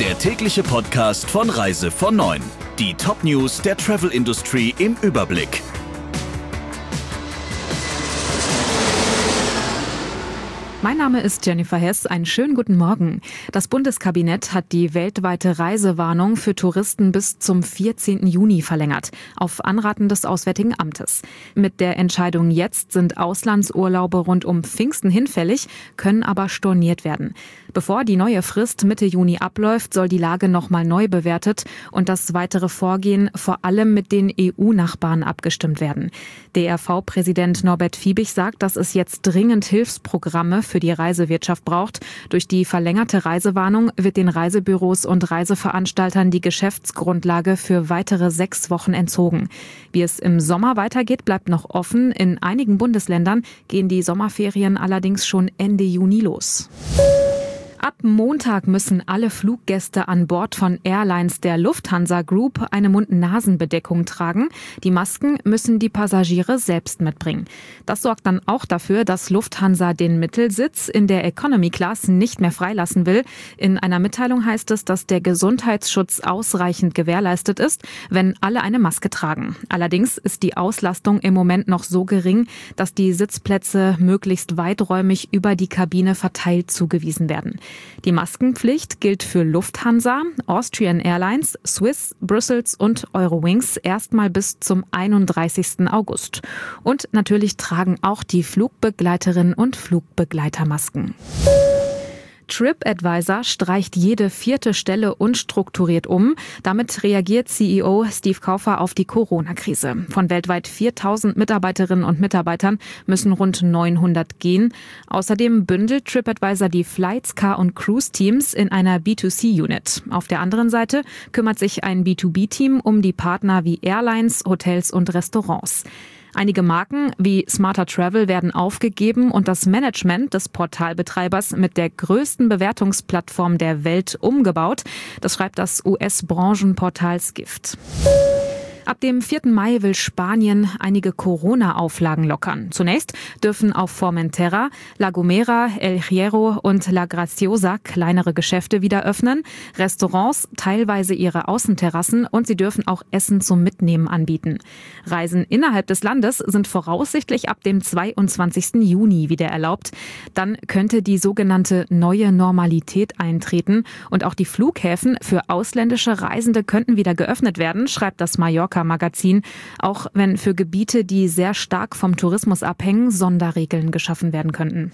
Der tägliche Podcast von Reise von 9. Die Top-News der Travel-Industrie im Überblick. Mein Name ist Jennifer Hess. Einen schönen guten Morgen. Das Bundeskabinett hat die weltweite Reisewarnung für Touristen bis zum 14. Juni verlängert, auf Anraten des Auswärtigen Amtes. Mit der Entscheidung jetzt sind Auslandsurlaube rund um Pfingsten hinfällig, können aber storniert werden. Bevor die neue Frist Mitte Juni abläuft, soll die Lage nochmal neu bewertet und das weitere Vorgehen vor allem mit den EU-Nachbarn abgestimmt werden. DRV-Präsident Norbert Fiebig sagt, dass es jetzt dringend Hilfsprogramme für die Reisewirtschaft braucht. Durch die verlängerte Reisewarnung wird den Reisebüros und Reiseveranstaltern die Geschäftsgrundlage für weitere 6 Wochen entzogen. Wie es im Sommer weitergeht, bleibt noch offen. In einigen Bundesländern gehen die Sommerferien allerdings schon Ende Juni los. Ab Montag müssen alle Fluggäste an Bord von Airlines der Lufthansa Group eine Mund-Nasen-Bedeckung tragen. Die Masken müssen die Passagiere selbst mitbringen. Das sorgt dann auch dafür, dass Lufthansa den Mittelsitz in der Economy Class nicht mehr freilassen will. In einer Mitteilung heißt es, dass der Gesundheitsschutz ausreichend gewährleistet ist, wenn alle eine Maske tragen. Allerdings ist die Auslastung im Moment noch so gering, dass die Sitzplätze möglichst weiträumig über die Kabine verteilt zugewiesen werden. Die Maskenpflicht gilt für Lufthansa, Austrian Airlines, Swiss, Brussels und Eurowings erstmal bis zum 31. August. Und natürlich tragen auch die Flugbegleiterinnen und Flugbegleiter Masken. TripAdvisor streicht jede 4. Stelle unstrukturiert um. Damit reagiert CEO Steve Kaufer auf die Corona-Krise. Von weltweit 4.000 Mitarbeiterinnen und Mitarbeitern müssen rund 900 gehen. Außerdem bündelt TripAdvisor die Flights, Car- und Cruise-Teams in einer B2C-Unit. Auf der anderen Seite kümmert sich ein B2B-Team um die Partner wie Airlines, Hotels und Restaurants. Einige Marken wie Smarter Travel werden aufgegeben und das Management des Portalbetreibers mit der größten Bewertungsplattform der Welt umgebaut. Das schreibt das US-Branchenportal Skift. Ab dem 4. Mai will Spanien einige Corona-Auflagen lockern. Zunächst dürfen auf Formentera, La Gomera, El Hierro und La Graciosa kleinere Geschäfte wieder öffnen, Restaurants teilweise ihre Außenterrassen und sie dürfen auch Essen zum Mitnehmen anbieten. Reisen innerhalb des Landes sind voraussichtlich ab dem 22. Juni wieder erlaubt. Dann könnte die sogenannte neue Normalität eintreten und auch die Flughäfen für ausländische Reisende könnten wieder geöffnet werden, schreibt das Mallorca-Magazin, auch wenn für Gebiete, die sehr stark vom Tourismus abhängen, Sonderregeln geschaffen werden könnten.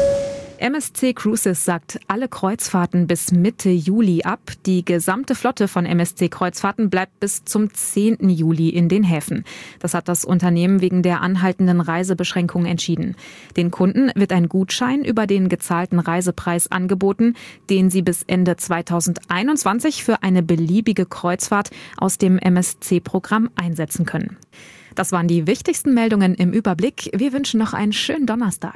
MSC Cruises sagt alle Kreuzfahrten bis Mitte Juli ab. Die gesamte Flotte von MSC Kreuzfahrten bleibt bis zum 10. Juli in den Häfen. Das hat das Unternehmen wegen der anhaltenden Reisebeschränkungen entschieden. Den Kunden wird ein Gutschein über den gezahlten Reisepreis angeboten, den sie bis Ende 2021 für eine beliebige Kreuzfahrt aus dem MSC-Programm einsetzen können. Das waren die wichtigsten Meldungen im Überblick. Wir wünschen noch einen schönen Donnerstag.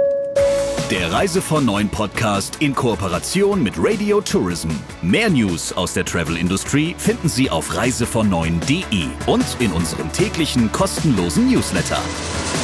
Der Reise von 9 Podcast in Kooperation mit Radio Tourism. Mehr News aus der Travel-Industrie finden Sie auf reisevon9.de und in unserem täglichen kostenlosen Newsletter.